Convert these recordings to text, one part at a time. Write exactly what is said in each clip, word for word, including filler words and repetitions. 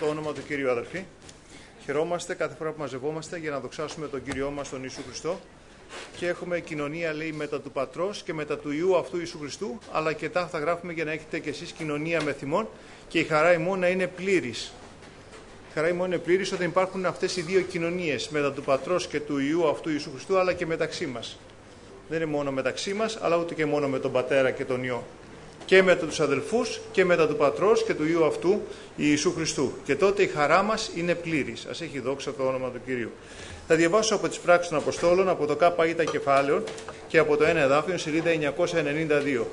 το όνομα του Κυρίου, αδελφοί. Χαιρόμαστε κάθε φορά που μαζευόμαστε για να δοξάσουμε τον Κύριό μας, τον Ιησού Χριστό. Και έχουμε κοινωνία, λέει, μετά του Πατρός και μετά του Υιού αυτού Ιησού Χριστού, αλλά και τα θα γράφουμε για να έχετε κι εσείς κοινωνία με θυμόν και η χαρά ημών να είναι πλήρης. Η χαρά ημών είναι πλήρης όταν υπάρχουν αυτές οι δύο κοινωνίες, μετά του Πατρός και του Υιού αυτού Ιησού Χριστού, αλλά και μεταξύ μας. Δεν είναι μόνο μεταξύ μας, αλλά ούτε και μόνο με τον Πατέρα και τον Υιό. Και μετά τους αδελφούς και μετά του Πατρός και του Υιού αυτού Ιησού Χριστού. Και τότε η χαρά μας είναι πλήρης. Ας έχει δόξα το όνομα του Κυρίου. Θα διαβάσω από τις πράξεις των Αποστόλων, από το ΚΑΠΑ κεφάλαιο και από το ένα εδάφιο, σελίδα εννιακόσια ενενήντα δύο.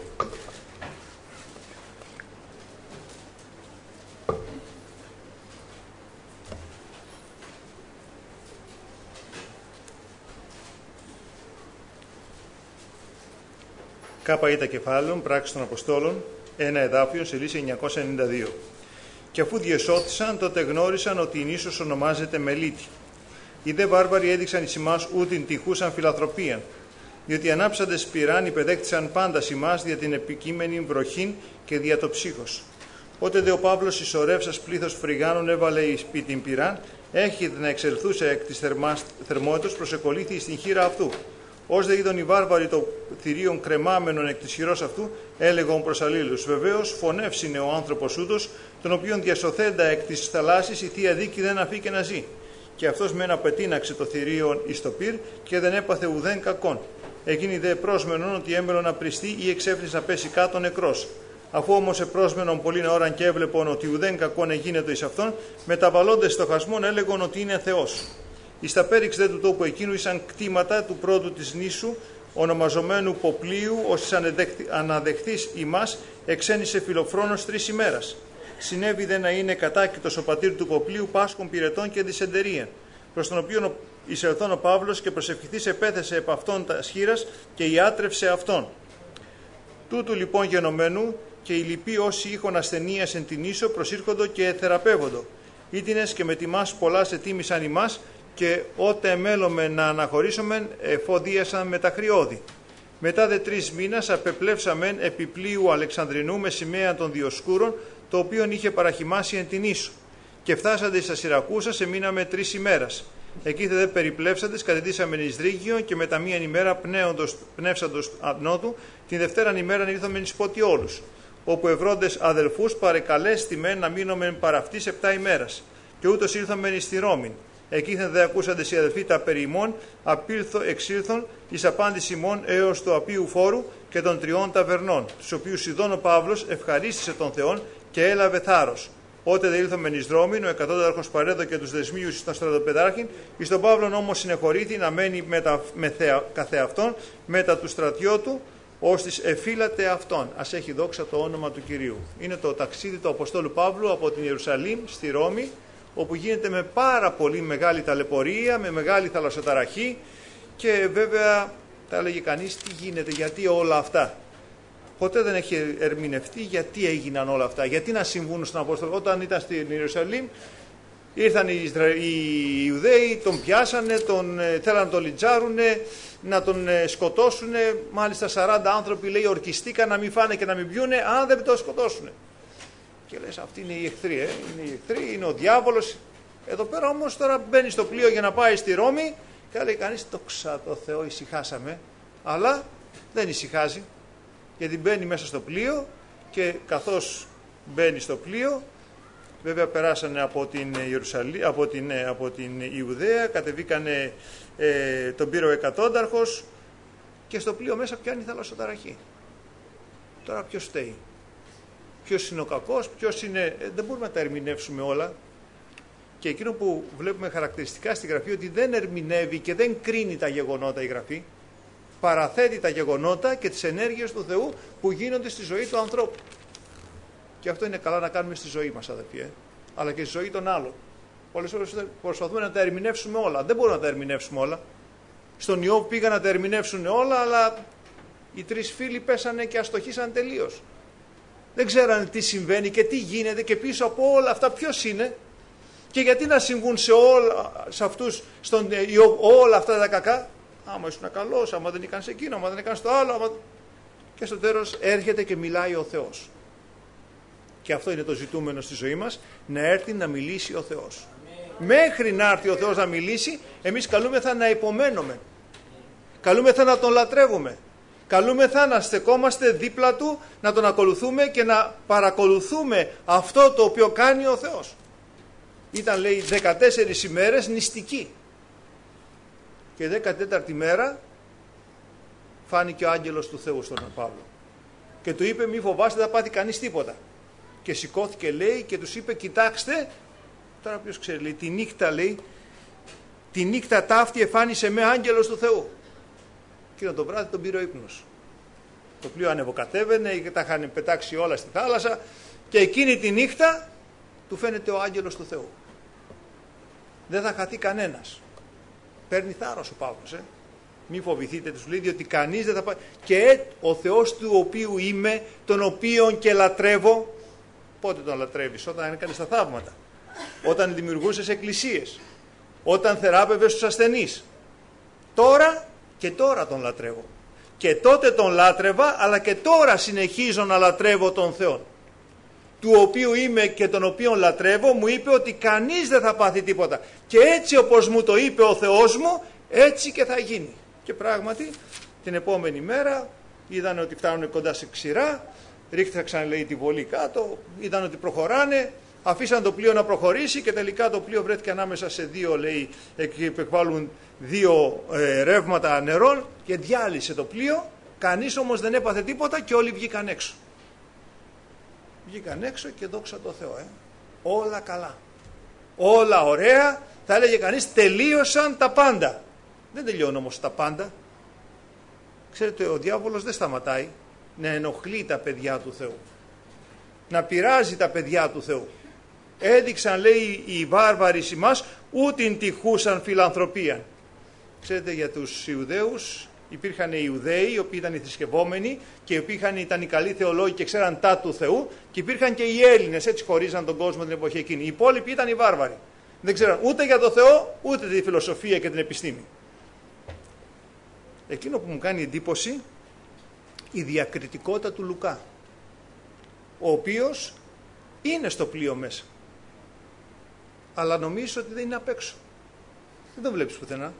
ΚΑΠΑ κεφάλαιο, πράξεις των Αποστόλων, ένα εδάφιο, σελίδα εννιακόσια ενενήντα δύο. Και αφού διεσώθησαν, τότε γνώρισαν ότι η νήσος ονομάζεται Μελίτη. Οι δε βάρβαροι έδειξαν εις ημάς ούτην τυχούσαν φιλανθρωπίαν, διότι ανάψαντες πυράν υπεδέχτησαν πάντα ημάς δια την επικείμενη βροχήν και δια το ψύχος. Ότε δε ο Παύλος ισορεύσας πλήθος φρυγάνων έβαλε εις την πυράν, έχετε να εξελθούσε εκ της θερμότητος προσεκολήθη στην χείρα αυτού. Ως δε είδον οι βάρβαροι το θηρίον κρεμάμενον εκ της χειρός αυτού, έλεγον προς αλλήλους. Βεβαίως φωνεύσινε ο άνθρωπος ούτος, τον οποίον διασωθέντα εκ της θαλάσσης η θεία δίκη δεν αφήκε να ζει. Και αυτός μεν απετείναξε το θηρίον εις το πυρ και δεν έπαθε ουδέν κακόν. Εκείνοι δε πρόσμενον ότι έμελον να πριστεί ή εξέφλης να πέσει κάτω νεκρός. Αφού όμως επρόσμενον πολλήν ώραν και έβλεπον ότι ουδέν κακόν εγίνετο εις αυτόν, μεταβαλλόντες στο χασμόν έλεγον ότι είναι Θεός. Εις τα πέριξ δε του τόπου εκείνου ήσαν κτήματα του πρώτου της νήσου, ονομαζομένου Ποπλίου, ως αναδεχθείς ημάς εξένησε φιλοφρόνος τρεις ημέρας. Συνέβη δε να είναι κατάκητος ο πατήρ του Ποπλίου Πάσχων πυρετών και δυσεντερίαν, προς τον οποίον εισελθόν ο Παύλος και προσευχηθής επέθεσε επ' αυτόν τα σχήρας και ιάτρευσε αυτόν. Τούτου λοιπόν γενομένου και οι λοιποί όσοι είχον ασθενείας εν την ίσο προσήρχοντο και θεραπεύοντο. Ήτινες και με τιμάς πολλάς ετίμησαν ημάς και ότε εμέλωμε να αναχωρήσομεν εφοδίασαν με τα χρειώδη. Μετά δε τρεις μήνας απεπλεύσαμεν επιπλίου Αλεξανδρινού με σημαία των Διοσκούρων, το οποίον είχε παραχυμάσει εν την ίσο. Και φτάσαντε στα Συρακούσα σε μείναμε τρεις ημέρας. Εκεί δε περιπλεύσαντες κατεδίσαμεν εις Ρήγιο και μετά μίαν ημέρα πνέοντος, πνεύσαντος νότου, την Δευτέραν ημέραν ήρθαμεν εις Ποτιόλους, όπου ευρώντες αδελφούς παρεκαλέστημεν να μείνομεν παραυτής επτά ημέρας. Και ούτως ήρθαμεν εις τη Ρώμην. Εκεί δε ακούσαντες οι αδελφοί τα περί ημών, απήλθω εξήλθον εις απάντηση ημών έως του απείου φόρου και των τριών ταβερνών, τους οποίους ειδών ο Παύλος ευχαρίστησε τον Θεόν και έλαβε θάρρος. Ότε δε ήλθομεν εις Ρώμην, ο εκατόνταρχος παρέδω και τους δεσμίους εις τον στρατοπεδάρχην, εις τον Παύλον όμως συνεχωρήθη να μένει μετα, με θέα, καθεαυτόν μετά του στρατιώτου, ώστις εφύλατε αυτόν. Ας έχει δόξα το όνομα του Κυρίου. Είναι το ταξίδι του Αποστόλου Παύλου από την Ιερουσαλήμ στη Ρώμη, όπου γίνεται με πάρα πολύ μεγάλη ταλαιπωρία, με μεγάλη θαλασσοταραχή και βέβαια θα έλεγε κανείς τι γίνεται, γιατί όλα αυτά. Ποτέ δεν έχει ερμηνευτεί γιατί έγιναν όλα αυτά, γιατί να συμβούν στον Απόστολο. Όταν ήταν στην Ιερουσαλήμ ήρθαν οι, Ισρα... οι Ιουδαίοι, τον πιάσανε, τον θέλαν να τον λιτζάρουνε, να τον σκοτώσουνε. Μάλιστα σαράντα άνθρωποι λέει ορκιστήκαν να μην φάνε και να μην πιούνε αν δεν τον σκοτώσουνε. Και λες αυτοί είναι οι εχθροί, ε? είναι οι εχθροί, είναι ο διάβολος. Εδώ πέρα όμως τώρα μπαίνει στο πλοίο για να πάει στη Ρώμη και λέει κανείς δόξα τω Θεώ ησυχάσαμε, αλλά δεν ησυχάζει, γιατί μπαίνει μέσα στο πλοίο και καθώς μπαίνει στο πλοίο, βέβαια περάσανε από την Ιερουσαλήμ, από την, από την Ιουδαία, κατεβήκανε ε, τον πήρε ο εκατόνταρχος και στο πλοίο μέσα πιάνει θαλασσοταραχή. Τώρα ποιος φταίει? Ποιος είναι ο κακός, ποιος είναι... Ε, δεν μπορούμε να τα ερμηνεύσουμε όλα. Και εκείνο που βλέπουμε χαρακτηριστικά στη Γραφή, ότι δεν ερμηνεύει και δεν κρίνει τα γεγονότα η Γραφή. Παραθέτει τα γεγονότα και τις ενέργειες του Θεού που γίνονται στη ζωή του ανθρώπου. Και αυτό είναι καλά να κάνουμε στη ζωή μας, αδελφοί, ε? αλλά και στη ζωή των άλλων. Πολλές φορές προσπαθούμε να τα ερμηνεύσουμε όλα. Δεν μπορούμε να τα ερμηνεύσουμε όλα. Στον Ιώβ πήγαν να τα ερμηνεύσουν όλα, αλλά οι τρεις φίλοι πέσανε και αστοχήσαν τελείως. Δεν ξέρανε τι συμβαίνει και τι γίνεται και πίσω από όλα αυτά ποιος είναι και γιατί να συμβούν σε, όλα, σε αυτούς στον Ιώβ όλα αυτά τα κακά. Άμα ήσουν καλός, άμα δεν έκανες εκείνο, άμα δεν έκανες το άλλο. Άμα... Και στο τέλος έρχεται και μιλάει ο Θεός. και αυτό είναι το ζητούμενο στη ζωή μας, να έρθει να μιλήσει ο Θεός. Μέχρι να έρθει ο Θεός να μιλήσει, εμείς καλούμεθα να υπομένουμε. Καλούμεθα να τον λατρεύουμε. Καλούμεθα να στεκόμαστε δίπλα του, να τον ακολουθούμε και να παρακολουθούμε αυτό το οποίο κάνει ο Θεός. Ήταν, λέει, δεκατέσσερις ημέρες νηστική. Και δεκατέταρτη μέρα φάνηκε ο άγγελος του Θεού στον Παύλο. Και του είπε, μη φοβάστε, δεν θα πάθει κανείς τίποτα. Και σηκώθηκε, λέει, και τους είπε, κοιτάξτε, τώρα ποιος ξέρει, λέει, τη νύχτα, λέει, τη νύχτα ταύτη εφάνισε με άγγελος του Θεού. Εκείνο το βράδυ τον πήρε ο ύπνος. Το πλοίο ανεβοκατέβαινε, τα είχαν πετάξει όλα στη θάλασσα και εκείνη τη νύχτα του φαίνεται ο άγγελος του Θεού. Δεν θα χαθεί κανένας. Παίρνει θάρρος ο Παύλος, ε. Μη φοβηθείτε, τους λέει, διότι κανείς δεν θα πάει. Και ο Θεός του οποίου είμαι, τον οποίον και λατρεύω. Πότε τον λατρεύεις? Όταν έκανες τα θαύματα, όταν δημιουργούσες εκκλησίες, όταν θεράπευες τους ασθενείς. Τώρα και τώρα τον λατρεύω. Και τότε τον λάτρευα, αλλά και τώρα συνεχίζω να λατρεύω τον Θεό. Του οποίου είμαι και τον οποίον λατρεύω, μου είπε ότι κανείς δεν θα πάθει τίποτα. Και έτσι όπως μου το είπε ο Θεός μου, έτσι και θα γίνει. Και πράγματι την επόμενη μέρα είδαν ότι φτάνουν κοντά σε ξηρά, ρίχταξαν, λέει, τη βολή κάτω, είδαν ότι προχωράνε, αφήσαν το πλοίο να προχωρήσει και τελικά το πλοίο βρέθηκε ανάμεσα σε δύο, λέει, εκβάλλουν δύο ε, ρεύματα νερών και διάλυσε το πλοίο. Κανείς όμως δεν έπαθε τίποτα και όλοι βγήκαν έξω. Βγήκαν έξω και δόξα τω Θεώ, ε. όλα καλά, όλα ωραία, θα έλεγε κανείς, τελείωσαν τα πάντα. Δεν τελειώνουν όμως τα πάντα. Ξέρετε, ο διάβολος δεν σταματάει να ενοχλεί τα παιδιά του Θεού, να πειράζει τα παιδιά του Θεού. Έδειξαν, λέει, οι βάρβαροι σημάς ούτιν τυχούσαν φιλανθρωπία. Ξέρετε, για τους Ιουδαίους υπήρχαν οι Ιουδαίοι, οι οποίοι ήταν οι θρησκευόμενοι και οι οποίοι είχαν, ήταν οι καλοί θεολόγοι και ξέραν τα του Θεού, και υπήρχαν και οι Έλληνες, έτσι χωρίζαν τον κόσμο την εποχή εκείνη. Οι υπόλοιποι ήταν οι βάρβαροι. Δεν ξέραν ούτε για τον Θεό, ούτε τη φιλοσοφία και την επιστήμη. Εκείνο που μου κάνει εντύπωση, η διακριτικότητα του Λουκά, ο οποίος είναι στο πλοίο μέσα, αλλά νομίζω ότι δεν είναι απ' έξω. Δεν τον βλέπεις πουθενά.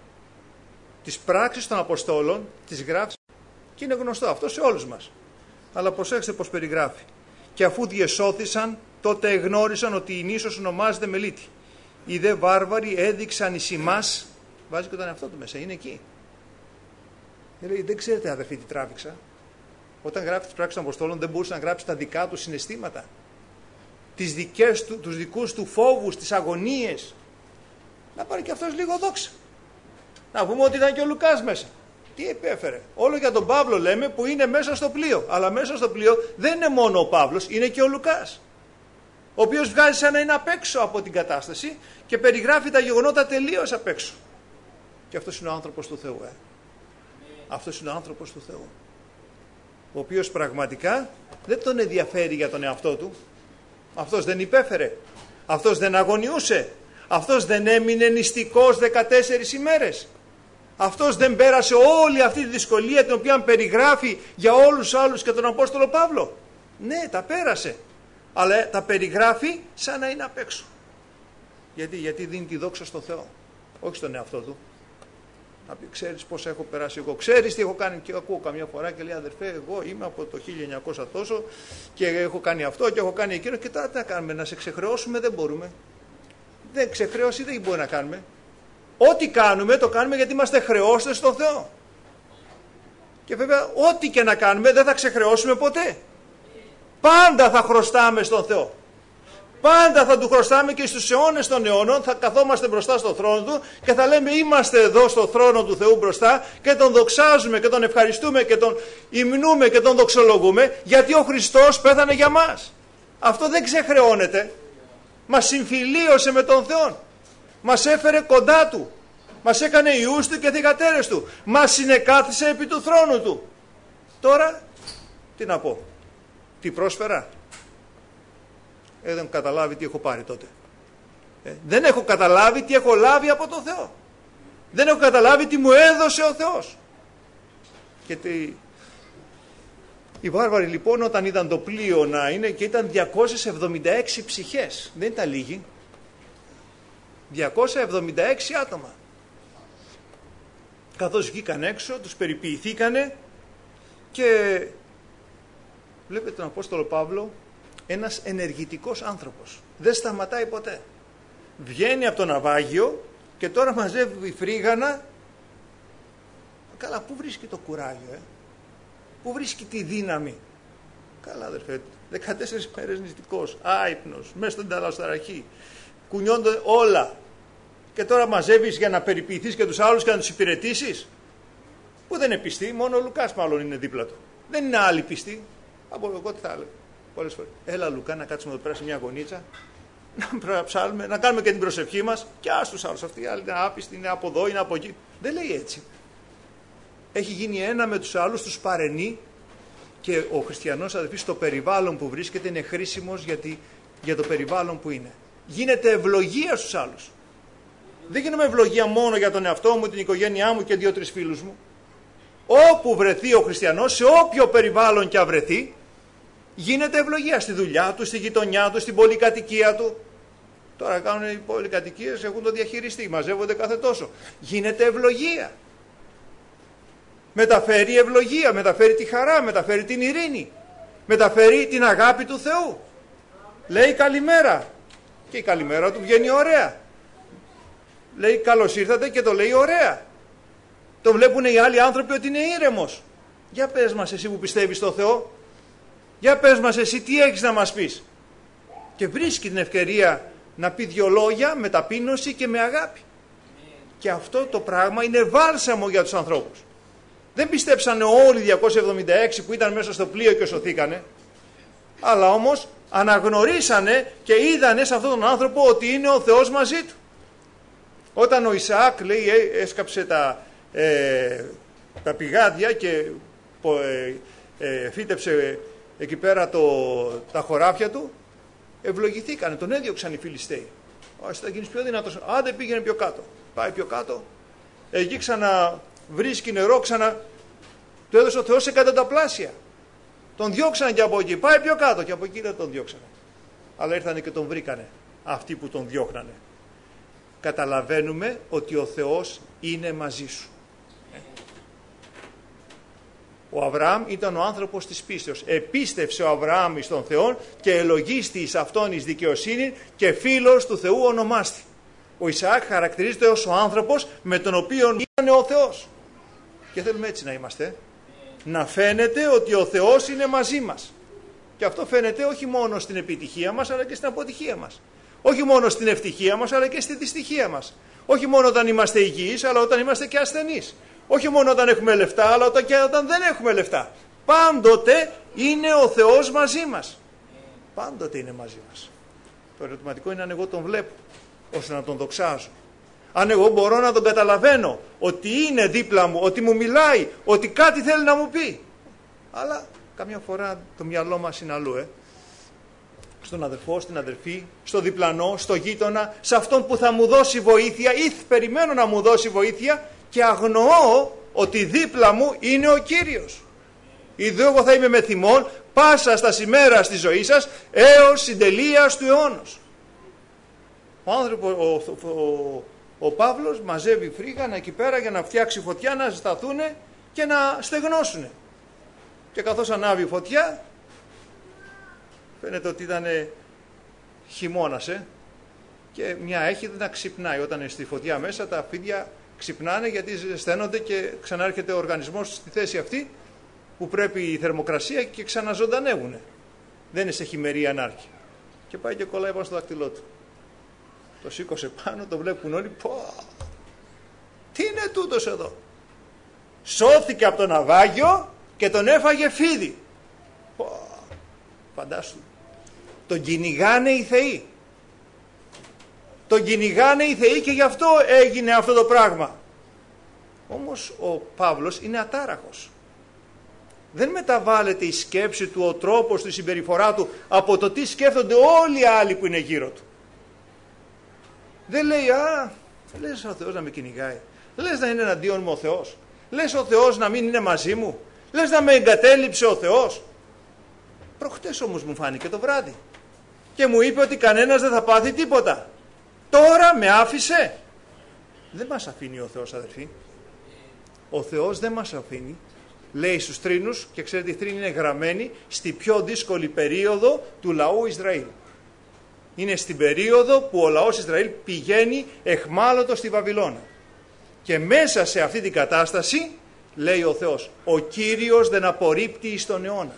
Τις πράξεις των Αποστόλων τις γράφει και είναι γνωστό αυτό σε όλους μας. Αλλά προσέξτε πως περιγράφει. Και αφού διεσώθησαν, τότε εγνώρισαν ότι η νήσος ονομάζεται Μελίτη. Οι δε βάρβαροι έδειξαν εις ημάς, βάζει και τον εαυτό του μέσα, είναι εκεί. Λέει, δεν ξέρετε, αδερφοί, τι τράβηξα. Όταν γράφει τις πράξεις των Αποστόλων δεν μπορούσε να γράψει τα δικά του συναισθήματα, τις δικές του, τους δικούς του φόβους, τις αγωνίες. Να πάρει και αυτός λίγο δόξα. Να πούμε ότι ήταν και ο Λουκάς μέσα. Τι επέφερε? Όλο για τον Παύλο λέμε που είναι μέσα στο πλοίο. Αλλά μέσα στο πλοίο δεν είναι μόνο ο Παύλος, είναι και ο Λουκάς, ο οποίος βγάζει σαν να είναι απ' έξω από την κατάσταση και περιγράφει τα γεγονότα τελείως απ' έξω. Και αυτός είναι ο άνθρωπος του Θεού. Ε. Αυτός είναι ο άνθρωπος του Θεού, ο οποίος πραγματικά δεν τον ενδιαφέρει για τον εαυτό του. Αυτός δεν υπέφερε. Αυτός δεν αγωνιούσε. Αυτός δεν έμεινε νηστικός δεκατέσσερις ημέρες. Αυτός δεν πέρασε όλη αυτή τη δυσκολία την οποία περιγράφει για όλους τους άλλους και τον Απόστολο Παύλο. Ναι, τα πέρασε. Αλλά τα περιγράφει σαν να είναι απ' έξω. Γιατί, γιατί δίνει τη δόξα στο Θεό, όχι στον εαυτό του. Να πει, ξέρεις πώς έχω περάσει εγώ, ξέρεις τι έχω κάνει. Και ακούω καμιά φορά και λέει, αδερφέ, εγώ είμαι από το χίλια εννιακόσια τόσο και έχω κάνει αυτό και έχω κάνει εκείνο. Και τώρα τι να κάνουμε, να σε ξεχρεώσουμε? Δεν μπορούμε. Δεν ξεχρέωση δεν μπορεί να κάνουμε. Ό,τι κάνουμε το κάνουμε γιατί είμαστε χρεώστες στον Θεό. Και βέβαια ό,τι και να κάνουμε δεν θα ξεχρεώσουμε ποτέ. Πάντα θα χρωστάμε στον Θεό. Πάντα θα του χρωστάμε και στους αιώνες των αιώνων θα καθόμαστε μπροστά στο θρόνο του και θα λέμε είμαστε εδώ στο θρόνο του Θεού μπροστά και τον δοξάζουμε και τον ευχαριστούμε και τον υμνούμε και τον δοξολογούμε γιατί ο Χριστός πέθανε για μας. Αυτό δεν ξεχρεώνεται. Μας συμφιλίωσε με τον Θεό. Μας έφερε κοντά του. Μας έκανε ιούς του και θυγατέρες του. Μας συνεκάθισε επί του θρόνου του. Τώρα τι να πω? Τι πρόσφερα? Ε, δεν έχω καταλάβει τι έχω πάρει τότε. Ε, δεν έχω καταλάβει τι έχω λάβει από τον Θεό. Δεν έχω καταλάβει τι μου έδωσε ο Θεός. Και τι, Οι βάρβαροι λοιπόν όταν είδαν το πλοίο να είναι, και ήταν διακόσιες εβδομήντα έξι ψυχές, δεν ήταν λίγοι, διακόσια εβδομήντα έξι άτομα. Καθώς βγήκαν έξω, τους περιποιηθήκανε και βλέπετε τον Απόστολο Παύλο, ένας ενεργητικός άνθρωπος. Δεν σταματάει ποτέ. Βγαίνει από το ναυάγιο και τώρα μαζεύει φρίγανα. Καλά, πού βρίσκει το κουράγιο, ε? Πού βρίσκει τη δύναμη? Καλά αδερφέ, δεκατέσσερις μέρες νηστικός, άυπνος, μέσα στην ταλασταραχή, κουνιόνται όλα. Και τώρα μαζεύεις για να περιποιηθείς και τους άλλους και να τους υπηρετήσεις. Που δεν είναι πιστοί, μόνο ο Λουκάς μάλλον είναι δίπλα του. Δεν είναι άλλοι πιστοί. Από εγώ τι θα έλεγα πολλές φορές. Έλα Λουκά, να κάτσουμε εδώ πέρα σε μια γωνίτσα, να ψάλουμε, να κάνουμε και την προσευχή μας και ας τους άλλους. Αυτοί οι άλλοι είναι άπιστοι, είναι από εδώ, είναι από εκεί. Δεν λέει έτσι. Έχει γίνει ένα με τους άλλους, τους παρενεί, και ο χριστιανός αδελφοί στο περιβάλλον που βρίσκεται είναι χρήσιμος γιατί, για το περιβάλλον που είναι. Γίνεται ευλογία στους άλλους. Δεν γίνομαι ευλογία μόνο για τον εαυτό μου, την οικογένειά μου και δύο-τρεις φίλους μου. Όπου βρεθεί ο χριστιανός, σε όποιο περιβάλλον και βρεθεί, γίνεται ευλογία στη δουλειά του, στη γειτονιά του, στην πολυκατοικία του. Τώρα κάνουν οι πολυκατοικίες, έχουν το διαχειριστεί, μαζεύονται κάθε τόσο. Γίνεται ευλογία. Μεταφέρει ευλογία, μεταφέρει τη χαρά, μεταφέρει την ειρήνη, μεταφέρει την αγάπη του Θεού. Λέει καλημέρα και η καλημέρα του βγαίνει ωραία. Λέει καλώς ήρθατε και το λέει ωραία. Το βλέπουν οι άλλοι άνθρωποι ότι είναι ήρεμος. Για πες μας εσύ που πιστεύεις στο Θεό, για πες μας εσύ τι έχεις να μας πεις. Και βρίσκει την ευκαιρία να πει δυο λόγια με ταπείνωση και με αγάπη. Και αυτό το πράγμα είναι βάλσαμο για τους ανθρώπους. Δεν πιστέψανε όλοι οι διακόσιοι εβδομήντα έξι που ήταν μέσα στο πλοίο και σωθήκανε, αλλά όμως αναγνωρίσανε και είδανε σε αυτόν τον άνθρωπο ότι είναι ο Θεός μαζί του. Όταν ο Ισαάκ, λέει, έσκαψε τα, ε, τα πηγάδια και ε, ε, φύτεψε εκεί πέρα το, τα χωράφια του, ευλογηθήκανε, τον έδιωξαν οι Φιλιστέοι. Όσο θα γίνεις πιο δυνατός, άντε πήγαινε πιο κάτω. Πάει πιο κάτω, εκεί ξανα βρίσκει νερό, ξανα του έδωσε ο Θεός σε εκατονταπλάσια. Τον διώξανε και από εκεί, πάει πιο κάτω και από εκεί δεν τον διώξανε. Αλλά ήρθανε και τον βρήκανε αυτοί που τον διώχνανε. Καταλαβαίνουμε ότι ο Θεός είναι μαζί σου. Ο Αβραάμ ήταν ο άνθρωπος της πίστεως. Επίστευσε ο Αβραάμ εις τον Θεό και ελογίστη εις αυτόν εις δικαιοσύνη και φίλος του Θεού ονομάστη. Ο Ισαάκ χαρακτηρίζεται ως ο άνθρωπος με τον οποίο είναι ο Θεός. Και θέλουμε έτσι να είμαστε. Να φαίνεται ότι ο Θεός είναι μαζί μας. Και αυτό φαίνεται όχι μόνο στην επιτυχία μας αλλά και στην αποτυχία μας. Όχι μόνο στην ευτυχία μας αλλά και στη δυστυχία μας. Όχι μόνο όταν είμαστε υγιείς αλλά όταν είμαστε και ασθενείς. Όχι μόνο όταν έχουμε λεφτά αλλά όταν και όταν δεν έχουμε λεφτά. Πάντοτε είναι ο Θεός μαζί μας. Πάντοτε είναι μαζί μας. Το ερωτηματικό είναι αν εγώ τον βλέπω ώστε να τον δοξάζω. Αν εγώ μπορώ να τον καταλαβαίνω ότι είναι δίπλα μου, ότι μου μιλάει, ότι κάτι θέλει να μου πει. Αλλά καμιά φορά το μυαλό μας είναι αλλού, ε. Στον αδερφό, στην αδερφή, στο διπλανό, στο γείτονα, σε αυτόν που θα μου δώσει βοήθεια ή περιμένω να μου δώσει βοήθεια και αγνοώ ότι δίπλα μου είναι ο Κύριος. Ιδού εγώ θα είμαι με θυμόν πάσα στα σημέρα στη ζωή σας έως συντελείας του αιώνος. Ο άνθρωπος, ο, ο, ο Παύλος μαζεύει φρίγανα εκεί πέρα για να φτιάξει φωτιά, να ζεσταθούν και να στεγνώσουν. Και καθώς ανάβει η φωτιά, φαίνεται ότι ήταν χειμώνας, ε, και μια έχει να ξυπνάει. Όταν είναι στη φωτιά μέσα, τα φίδια ξυπνάνε γιατί ζεσταίνονται και ξανάρχεται ο οργανισμός στη θέση αυτή που πρέπει η θερμοκρασία και ξαναζωντανεύουν. Δεν είναι σε χειμερή ανάρκη. Και πάει και κολλάει πάνω στο δακτυλό του. Το σήκωσε πάνω, το βλέπουν όλοι. Πω, τι είναι τούτος εδώ? Σώθηκε από το ναυάγιο και τον έφαγε φίδι. Πω, φαντάσου. Τον κυνηγάνε οι θεοί. Τον κυνηγάνε οι θεοί και γι' αυτό έγινε αυτό το πράγμα. Όμως ο Παύλος είναι ατάραχος. Δεν μεταβάλλεται η σκέψη του, ο τρόπος του, η συμπεριφορά του από το τι σκέφτονται όλοι οι άλλοι που είναι γύρω του. Δεν λέει, α, λες ο Θεός να με κυνηγάει. Λες να είναι εναντίον μου ο Θεός. Λες ο Θεός να μην είναι μαζί μου. Λες να με εγκατέλειψε ο Θεός? Προχτές όμως μου φάνηκε το βράδυ και μου είπε ότι κανένας δεν θα πάθει τίποτα. Τώρα με άφησε. Δεν μας αφήνει ο Θεός, αδερφοί. Ο Θεός δεν μας αφήνει. Λέει στους θρήνους, και ξέρετε οι θρήνοι είναι γραμμένοι στη πιο δύσκολη περίοδο του λαού Ισραήλ. Είναι στην περίοδο που ο λαός Ισραήλ πηγαίνει εχμάλωτος στη Βαβυλώνα. Και μέσα σε αυτή την κατάσταση λέει ο Θεός, ο Κύριος δεν απορρίπτει εις τον αιώνα.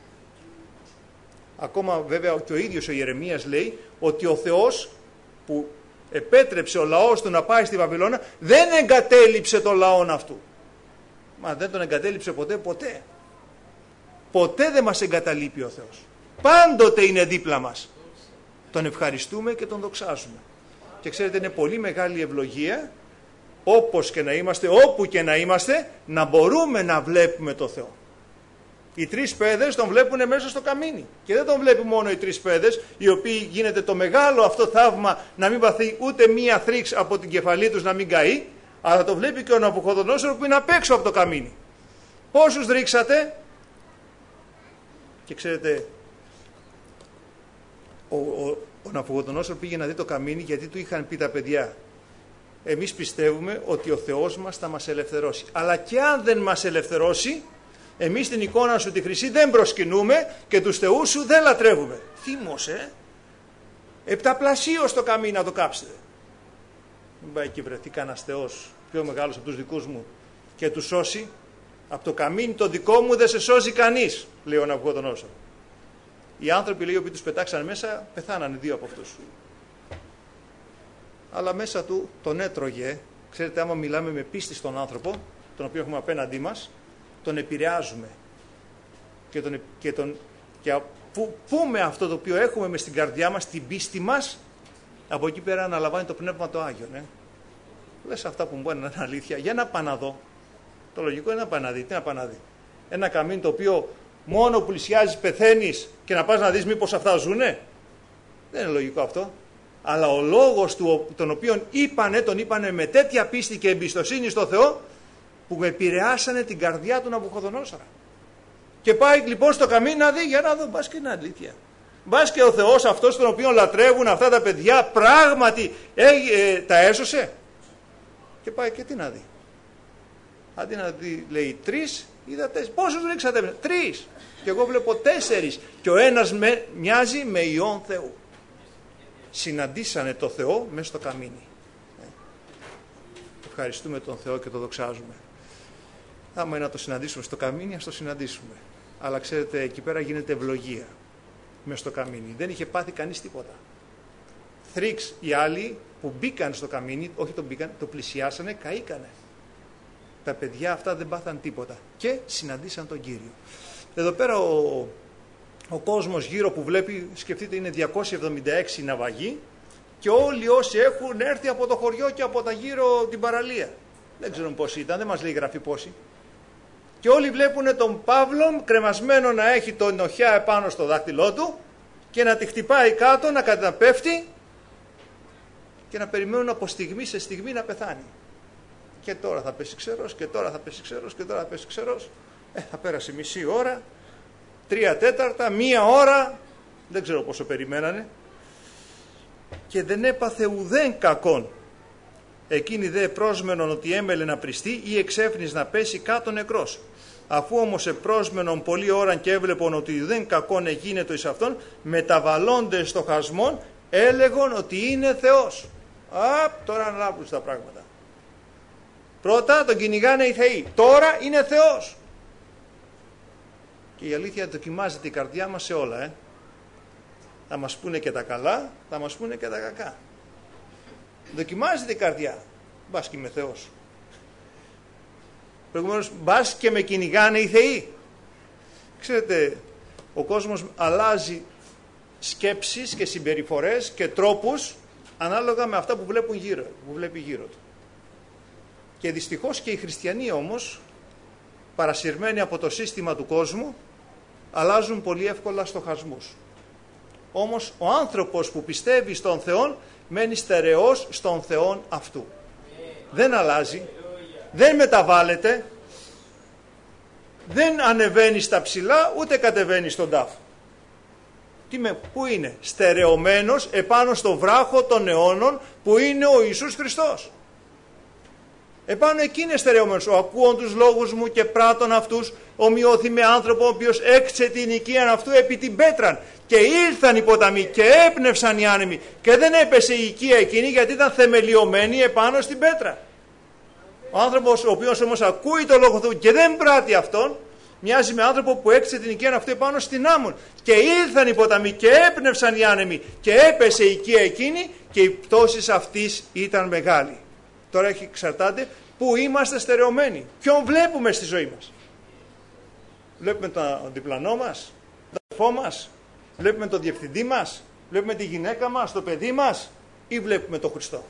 Ακόμα βέβαια και ο ίδιος ο Ιερεμίας λέει ότι ο Θεός που επέτρεψε ο λαός του να πάει στη Βαβυλώνα δεν εγκατέλειψε τον λαόν αυτού. Μα δεν τον εγκατέλειψε ποτέ, ποτέ. Ποτέ δεν μας εγκαταλείπει ο Θεός. Πάντοτε είναι δίπλα μας. Τον ευχαριστούμε και τον δοξάζουμε. Και ξέρετε είναι πολύ μεγάλη ευλογία, όπως και να είμαστε, όπου και να είμαστε, να μπορούμε να βλέπουμε το Θεό. Οι τρεις παιδες τον βλέπουν μέσα στο καμίνι. Και δεν τον βλέπουν μόνο οι τρεις παιδες, οι οποίοι γίνεται το μεγάλο αυτό θαύμα να μην παθεί ούτε μία θρίξ από την κεφαλή τους να μην καεί, αλλά το βλέπει και ο Ναβουχοδονόσορ που είναι απ' έξω από το καμίνι. Πόσους ρίξατε? Και ξέρετε, ο, ο, ο Ναβουχοδονόσορ πήγε να δει το καμίνι γιατί του είχαν πει τα παιδιά, εμείς πιστεύουμε ότι ο Θεός μας θα μας ελευθερώσει. Αλλά και αν δεν μας ελευθερώσει, εμείς την εικόνα σου τη χρυσή δεν προσκυνούμε και τους θεούς σου δεν λατρεύουμε. Θύμωσε, επταπλασίως το καμίνι να το κάψετε. Μην πάει και βρεθεί κανένας θεός πιο μεγάλος από τους δικούς μου και τους σώσει. Από το καμίνι το δικό μου δεν σε σώζει κανείς, λέει ο Ναβουχοδονόσορ. Οι άνθρωποι, λέει, οι οποίοι τους πετάξαν μέσα, πεθάνανε δύο από αυτούς. Αλλά μέσα του τον έτρωγε. Ξέρετε, άμα μιλάμε με πίστη στον άνθρωπο, τον οποίο έχουμε απέναντί μας, τον επηρεάζουμε. Και, τον, και, τον, και που, πούμε αυτό το οποίο έχουμε μες στην καρδιά μας, την πίστη μας, από εκεί πέρα αναλαμβάνει το Πνεύμα το Άγιο. Ναι. Λες αυτά που μου πάνε να είναι αλήθεια. Για να πάω να δω. Το λογικό είναι να πάει να δει. Τι να πάει να δει? Ένα καμίνι το οποίο μόνο που πλησιάζεις πεθαίνεις και να πας να δεις μήπως αυτά ζουνε? Δεν είναι λογικό αυτό. Αλλά ο λόγος του, τον οποίον είπανε, τον είπανε με τέτοια πίστη και εμπιστοσύνη στο Θεό, που με επηρεάσανε την καρδιά του Ναβουχοδονόσορα. Και πάει λοιπόν στο καμίνι να δει, για να δω, μπας και είναι αλήθεια. Μπας και ο Θεός αυτός τον οποίο λατρεύουν αυτά τα παιδιά πράγματι ε, ε, τα έσωσε. Και πάει και τι να δει? Αντί να δει, λέει, τρεις, είδα τέσσερις. Πόσους ρίξατε? Τρεις. Και εγώ βλέπω τέσσερις. Και ο ένας με, μοιάζει με ιόν Θεού. Συναντήσανε το Θεό μέσα στο καμίνι. Ευχαριστούμε τον Θεό και το δοξάζουμε. Άμα είναι να το συναντήσουμε στο καμίνι, ας το συναντήσουμε. Αλλά ξέρετε, εκεί πέρα γίνεται ευλογία μέσα στο καμίνι. Δεν είχε πάθει κανείς τίποτα. Θρίξ οι άλλοι που μπήκαν στο καμίνι, όχι το μπήκαν, το πλησιάσανε, καήκανε. Τα παιδιά αυτά δεν πάθαν τίποτα και συναντήσαν τον Κύριο. Εδώ πέρα ο, ο κόσμος γύρω που βλέπει, σκεφτείτε, είναι διακόσιοι εβδομήντα έξι ναυαγοί και όλοι όσοι έχουν έρθει από το χωριό και από τα γύρω την παραλία. Δεν ξέρουν πόσοι ήταν, δεν μας λέει η γραφή πόσοι. Και όλοι βλέπουν τον Παύλο κρεμασμένο να έχει τον νοχιά επάνω στο δάχτυλό του και να τη χτυπάει κάτω, να καταπέφτει και να περιμένουν από στιγμή σε στιγμή να πεθάνει. Και τώρα θα πέσει ξερός, και τώρα θα πέσει ξερός, και τώρα θα πέσει ξερός. Ε, θα πέρασε μισή ώρα, τρία τέταρτα, μία ώρα, δεν ξέρω πόσο περιμένανε. Και δεν έπαθε ουδέν κακόν. Εκείνη δε πρόσμενον ότι έμελε να πριστεί ή εξέφνης να πέσει κάτω νεκρός. Αφού όμως επρόσμενον πολλή ώραν και έβλεπον ότι ουδέν κακόν εγίνετο εις αυτόν, μεταβαλλόντες στο χασμόν έλεγον ότι είναι Θεός. Α, τώρα αναλάβουν τα πράγματα. Πρώτα τον κυνηγάνε οι θεοί, τώρα είναι Θεός. Και η αλήθεια δοκιμάζεται η καρδιά μας σε όλα. Ε. Θα μας πούνε και τα καλά, θα μας πούνε και τα κακά. Δοκιμάζεται η καρδιά. Μπας και είμαι Θεός. Προηγουμένως, μπας και με κυνηγάνε οι θεοί. Ξέρετε, ο κόσμος αλλάζει σκέψεις και συμπεριφορές και τρόπους ανάλογα με αυτά που βλέπουν γύρω, που βλέπει γύρω του. Και δυστυχώς και οι χριστιανοί όμως, παρασυρμένοι από το σύστημα του κόσμου, αλλάζουν πολύ εύκολα στοχασμούς. Όμως ο άνθρωπος που πιστεύει στον Θεό μένει στερεός στον Θεόν αυτού. Δεν αλλάζει, δεν μεταβάλλεται. δεν ανεβαίνει στα ψηλά, ούτε κατεβαίνει στον τάφο. Τι με, πού είναι? Στερεωμένος επάνω στο βράχο των αιώνων που είναι ο Ιησούς Χριστός. Επάνω εκεί είναι στερεωμένος. Ο ακούων τους λόγους μου και πράττων αυτούς ομοιώθη με άνθρωπο ο οποίος έξε την οικίαν αυτού επί την πέτραν. Και ήλθαν οι ποταμοί και έπνευσαν οι άνεμοι και δεν έπεσε η οικία εκείνη γιατί ήταν θεμελιωμένη επάνω στην πέτρα. Ο άνθρωπος ο οποίος όμως ακούει το λόγο του και δεν πράττει αυτόν, μοιάζει με άνθρωπο που έξε την οικία αυτού επάνω στην άμμον. Και ήλθαν οι ποταμοί και έπνευσαν οι άνεμοι και έπεσε η οικία εκείνη και η πτώση αυτής ήταν μεγάλη. Τώρα εξαρτάται πού είμαστε στερεωμένοι. Ποιον βλέπουμε στη ζωή μας? Βλέπουμε τον διπλανό μας, τον αδερφό μας, βλέπουμε τον διευθυντή μας, βλέπουμε τη γυναίκα μας, το παιδί μας, ή βλέπουμε τον Χριστό?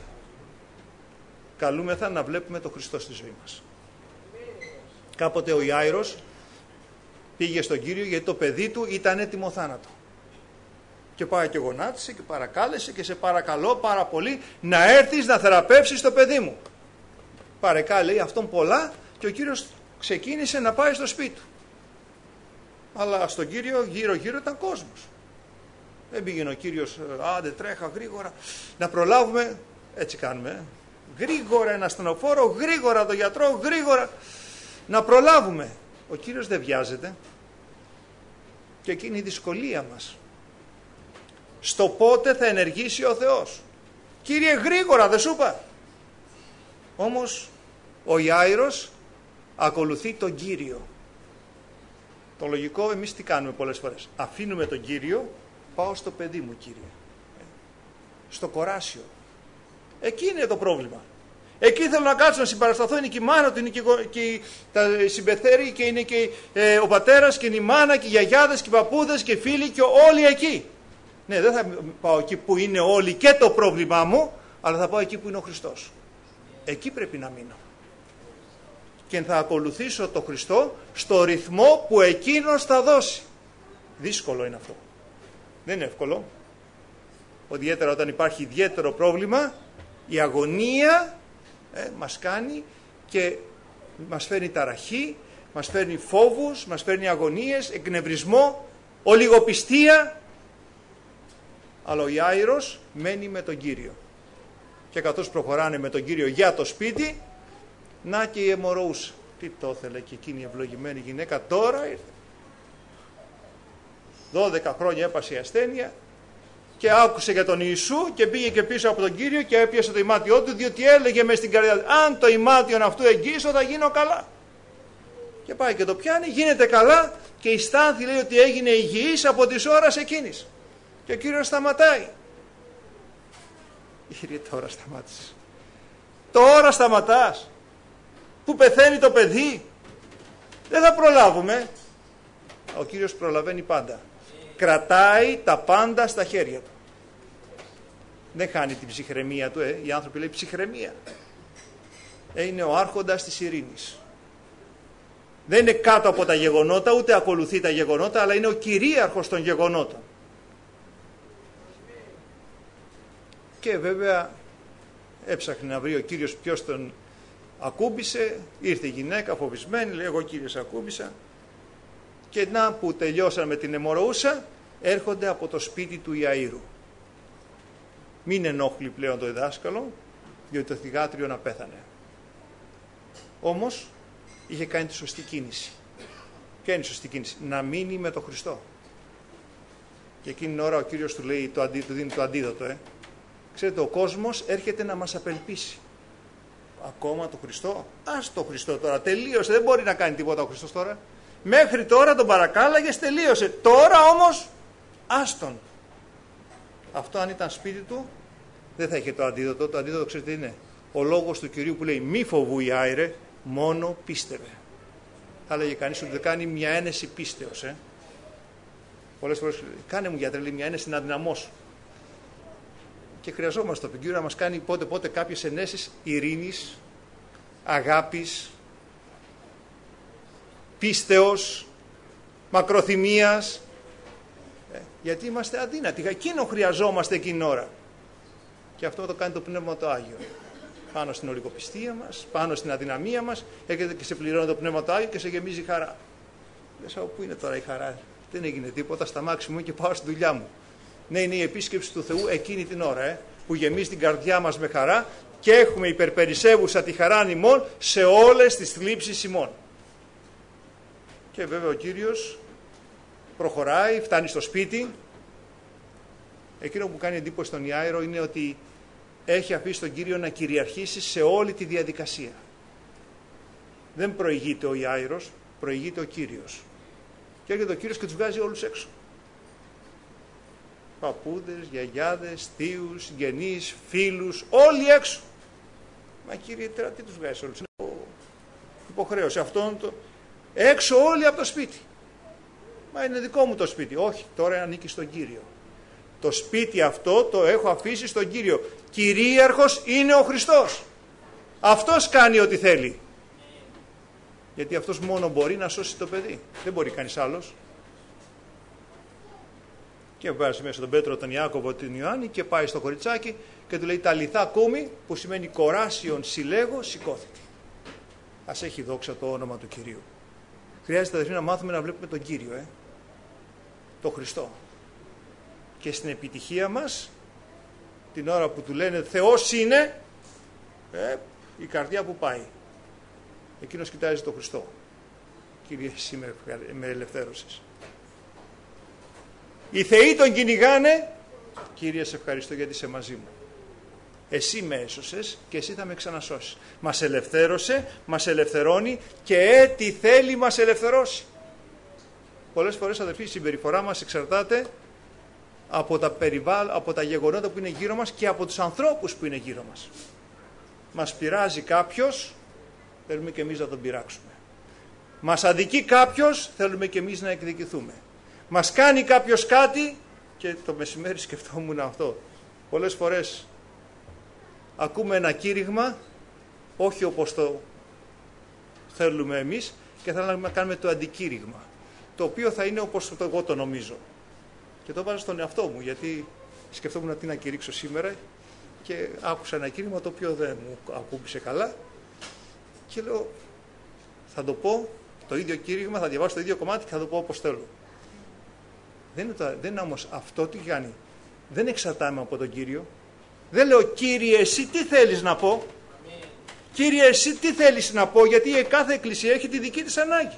Καλούμεθα να βλέπουμε τον Χριστό στη ζωή μας. Κάποτε ο Ιάηρος πήγε στον Κύριο γιατί το παιδί του ήταν έτοιμο θάνατο. Και πάει και γονάτισε και παρακάλεσε και σε παρακαλώ πάρα πολύ να έρθεις να θεραπεύσεις το παιδί μου. Παρεκάλεσε αυτόν πολλά και ο Κύριος ξεκίνησε να πάει στο σπίτι του. Αλλά στον Κύριο γύρω γύρω ήταν κόσμος. Δεν πήγαινε ο Κύριος, άντε τρέχα γρήγορα, να προλάβουμε, έτσι κάνουμε, γρήγορα ένα ασθενοφόρο, γρήγορα το γιατρό, γρήγορα, να προλάβουμε. Ο Κύριος δεν βιάζεται και εκείνη η δυσκολία μας. Στο πότε θα ενεργήσει ο Θεός. Κύριε γρήγορα, δεν σου είπα? Όμως ο Ιάηρος ακολουθεί τον Κύριο. Το λογικό εμείς τι κάνουμε πολλές φορές? Αφήνουμε τον Κύριο, πάω στο παιδί μου Κύριε. Στο κοράσιο. Εκεί είναι το πρόβλημα. Εκεί θέλω να κάτσω να συμπαρασταθώ, είναι και η μάνα του, είναι και, και τα συμπεθέρη και είναι και ε, ο πατέρας και είναι η μάνα και οι γιαγιάδες και οι παππούδες και οι φίλοι και όλοι εκεί. Ναι, δεν θα πάω εκεί που είναι όλοι και το πρόβλημά μου, αλλά θα πάω εκεί που είναι ο Χριστός. Εκεί πρέπει να μείνω. Και θα ακολουθήσω τον Χριστό στο ρυθμό που εκείνος θα δώσει. Δύσκολο είναι αυτό. Δεν είναι εύκολο. Ιδιαίτερα όταν υπάρχει ιδιαίτερο πρόβλημα, η αγωνία ε, μας κάνει και μας φέρνει ταραχή, μας φέρνει φόβους, μας φέρνει αγωνίες, εκνευρισμό, ολιγοπιστία. Αλλά ο Ιάηρος μένει με τον Κύριο. Και καθώς προχωράνε με τον Κύριο για το σπίτι, να και η αιμορροούσα. Τι το ήθελε και εκείνη η ευλογημένη γυναίκα, τώρα ήρθε. δώδεκα χρόνια έπασε η ασθένεια και άκουσε για τον Ιησού και πήγε και πίσω από τον Κύριο και έπιασε το ημάτιό του, διότι έλεγε μες στην καρδιά, αν το ημάτιον αυτού εγγύσω θα γίνω καλά. Και πάει και το πιάνει, γίνεται καλά και η στάνθη λέει ότι έγινε υγιής από τις ώρες εκείνης. Και ο Κύριος σταματάει. Κύριε, τώρα σταμάτησε. Τώρα σταματάς. Που πεθαίνει το παιδί. Δεν θα προλάβουμε. Ο Κύριος προλαβαίνει πάντα. Κρατάει τα πάντα στα χέρια του. Δεν χάνει την ψυχραιμία του. Ε. Οι άνθρωποι λέει ψυχραιμία. Ε, είναι ο άρχοντας της ειρήνης. Δεν είναι κάτω από τα γεγονότα, ούτε ακολουθεί τα γεγονότα, αλλά είναι ο κυρίαρχος των γεγονότων. Και βέβαια έψαχνε να βρει ο Κύριος ποιος τον ακούμπησε, ήρθε η γυναίκα φοβισμένη, λέει εγώ Κύριος ακούμπησα, και να που τελειώσαν με την αιμορροούσα, έρχονται από το σπίτι του Ιαΐρου. Μην ενόχλει πλέον το διδάσκαλο, διότι το θυγάτριο να πέθανε. Όμως είχε κάνει τη σωστή κίνηση. Ποια είναι η σωστή κίνηση? Να μείνει με τον Χριστό. Και εκείνη την ώρα ο Κύριος του λέει, το αντί, του δίνει το αντίδοτο, ε. Ξέρετε, ο κόσμος έρχεται να μας απελπίσει. Ακόμα το Χριστό? Ας το Χριστό τώρα, τελείωσε, δεν μπορεί να κάνει τίποτα ο Χριστός τώρα. Μέχρι τώρα τον παρακάλαγες, τελείωσε. Τώρα όμως, άστον. Αυτό αν ήταν σπίτι του, δεν θα είχε το αντίδοτο. Το αντίδοτο ξέρετε τι είναι? Ο λόγος του Κυρίου που λέει μη φοβού Ιάηρε, μόνο πίστευε. Θα έλεγε κανείς ότι δεν κάνει μια ένεση πίστεως. Ε. Πολλές φορές κάνε μου γιατρέ, λέει, μια ένεση να δυναμώσω. Και χρειαζόμαστε τον Κύριο να μας κάνει πότε πότε κάποιες ενέσεις ειρήνης, αγάπης, πίστεως, μακροθυμίας. Ε, γιατί είμαστε αδύνατοι. Εκείνο χρειαζόμαστε εκείνη την ώρα. Και αυτό το κάνει το Πνεύμα το Άγιο. πάνω στην ολιγοπιστία μας, πάνω στην αδυναμία μας, έρχεται και σε πληρώνει το Πνεύμα του Άγιο και σε γεμίζει χαρά. Λες, από πού είναι τώρα η χαρά? Δεν έγινε τίποτα, σταμάξει μου και πάω στη δουλειά μου. Ναι, είναι η επίσκεψη του Θεού εκείνη την ώρα, ε, που γεμίζει την καρδιά μας με χαρά και έχουμε υπερπερισέβουσα τη χαρά ημών σε όλες τις θλίψεις ημών. Και βέβαια ο Κύριος προχωράει, φτάνει στο σπίτι. Εκείνο που κάνει εντύπωση στον Ιάηρο είναι ότι έχει αφήσει τον Κύριο να κυριαρχήσει σε όλη τη διαδικασία. Δεν προηγείται ο Ιάηρος, προηγείται ο Κύριος. Και έρχεται ο Κύριος και τους βγάζει όλους έξω. Παππούδες, γιαγιάδες, θείους, συγγενείς, φίλους, όλοι έξω. Μα Κύριε, τώρα τι τους βγάζεις όλους? Είναι υποχρέωση αυτόν το... Έξω όλοι από το σπίτι. Μα είναι δικό μου το σπίτι. Όχι, τώρα ανήκει στον Κύριο. Το σπίτι αυτό το έχω αφήσει στον Κύριο. Κυρίαρχος είναι ο Χριστός. Αυτός κάνει ό,τι θέλει. Γιατί αυτός μόνο μπορεί να σώσει το παιδί. Δεν μπορεί κανείς άλλος. Και βάζει μέσα τον Πέτρο, τον Ιάκωβο, τον Ιωάννη και πάει στο κοριτσάκι και του λέει ταλιθά κούμι, που σημαίνει κοράσιον συλλέγω, σηκώθητη. Ας έχει δόξα το όνομα του Κυρίου. Χρειάζεται αδερφοί να μάθουμε να βλέπουμε τον Κύριο, ε? τον Χριστό. Και στην επιτυχία μας, την ώρα που του λένε Θεός είναι, ε, η καρδιά που πάει. Εκείνος κοιτάζει τον Χριστό. Κύριε, εσύ με, με ελευθέρωσες. Οι θεοί τον κυνηγάνε. Κύριε, σε ευχαριστώ γιατί είσαι μαζί μου. Εσύ με έσωσες και εσύ θα με ξανασώσεις. Μας ελευθέρωσε, μας ελευθερώνει και ε, τι θέλει μας ελευθερώσει. Πολλές φορές, αδελφοί, η συμπεριφορά μας εξαρτάται από τα, περιβάλλ, από τα γεγονότα που είναι γύρω μας και από τους ανθρώπους που είναι γύρω μας. Μας πειράζει κάποιος, θέλουμε και εμείς να τον πειράξουμε. Μας αδικεί κάποιος, θέλουμε και εμείς να εκδικηθούμε. Μας κάνει κάποιος κάτι, και το μεσημέρι σκεφτόμουν αυτό. Πολλές φορές ακούμε ένα κήρυγμα, όχι όπως το θέλουμε εμείς, και θέλουμε να κάνουμε το αντικήρυγμα, το οποίο θα είναι όπως το εγώ το νομίζω. Και το βάζω στον εαυτό μου, γιατί σκεφτόμουν τι να κηρύξω σήμερα και άκουσα ένα κήρυγμα το οποίο δεν μου ακούμπησε καλά και λέω θα το πω το ίδιο κήρυγμα, θα διαβάσω το ίδιο κομμάτι και θα το πω όπως θέλω. Δεν είναι, το, δεν είναι όμως αυτό τι κάνει. Δεν εξαρτάμε από τον Κύριο. Δεν λέω Κύριε εσύ τι θέλεις να πω. Αμήν. Κύριε εσύ τι θέλεις να πω, γιατί η κάθε εκκλησία έχει τη δική της ανάγκη.